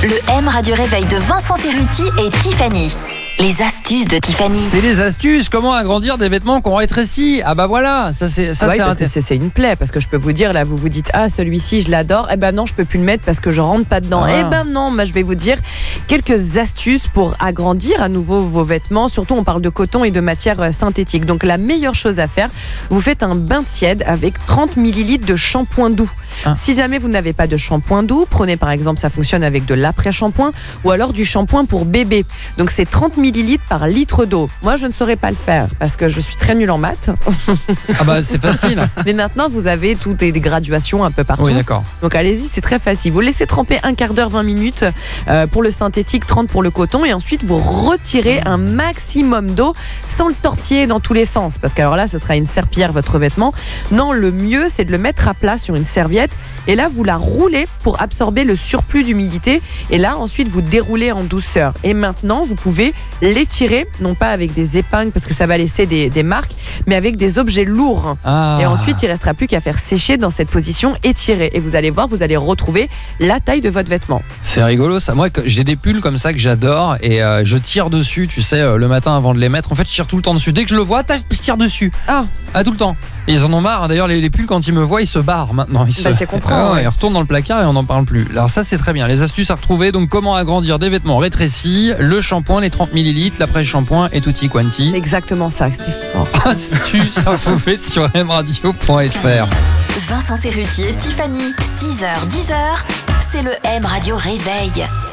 Le M Radio Réveil de Vincent Cerruti et Tiffany. Les astuces de Tiffany. C'est les astuces, comment agrandir des vêtements qu'on rétrécit. Ah bah voilà, c'est une plaie, parce que je peux vous dire, là vous vous dites, ah celui-ci je l'adore, eh ben non je peux plus le mettre parce que je rentre pas dedans. Eh ben non, je vais vous dire quelques astuces pour agrandir à nouveau vos vêtements, surtout on parle de coton et de matière synthétique. Donc la meilleure chose à faire, vous faites un bain tiède avec 30 ml de shampoing doux. Si jamais vous n'avez pas de shampoing doux, prenez par exemple, ça fonctionne avec de l'après-shampoing ou alors du shampoing pour bébé. Donc c'est 30 ml par litre d'eau. Moi, je ne saurais pas le faire parce que je suis très nulle en maths. Ah bah c'est facile. Mais maintenant, vous avez toutes des graduations un peu partout. Oui, d'accord. Donc allez-y, c'est très facile. Vous laissez tremper un quart d'heure, 20 minutes pour le synthétique, 30 pour le coton et ensuite vous retirez un maximum d'eau sans le tortiller dans tous les sens parce qu'alors là, ce sera une serpillière votre vêtement. Non, le mieux, c'est de le mettre à plat sur une serviette et là, vous la roulez pour absorber le surplus d'humidité et là, ensuite, vous déroulez en douceur. Et maintenant, vous pouvez l'étirer, non pas avec des épingles parce que ça va laisser des marques, mais avec des objets lourds. Et ensuite, il ne restera plus qu'à faire sécher dans cette position étirée. Et vous allez voir, vous allez retrouver la taille de votre vêtement. C'est rigolo ça. Moi, j'ai des pulls comme ça que j'adore et je tire dessus, tu sais, le matin avant de les mettre. En fait, je tire tout le temps dessus. Dès que je le vois, je tire dessus. Tout le temps. Et ils en ont marre. D'ailleurs, les pulls, quand ils me voient, ils se barrent maintenant. Je comprends. Ils retournent dans le placard et on n'en parle plus. Alors ça, c'est très bien. Les astuces à retrouver. Donc, comment agrandir des vêtements rétrécis, le shampoing, les 30 ml, l'après-shampoing et tutti quanti. C'est exactement ça, c'était fort. Astuces à retrouver sur mradio.fr. Vincent Cerruti et Tiffany, 6h-10h, c'est le M Radio Réveil.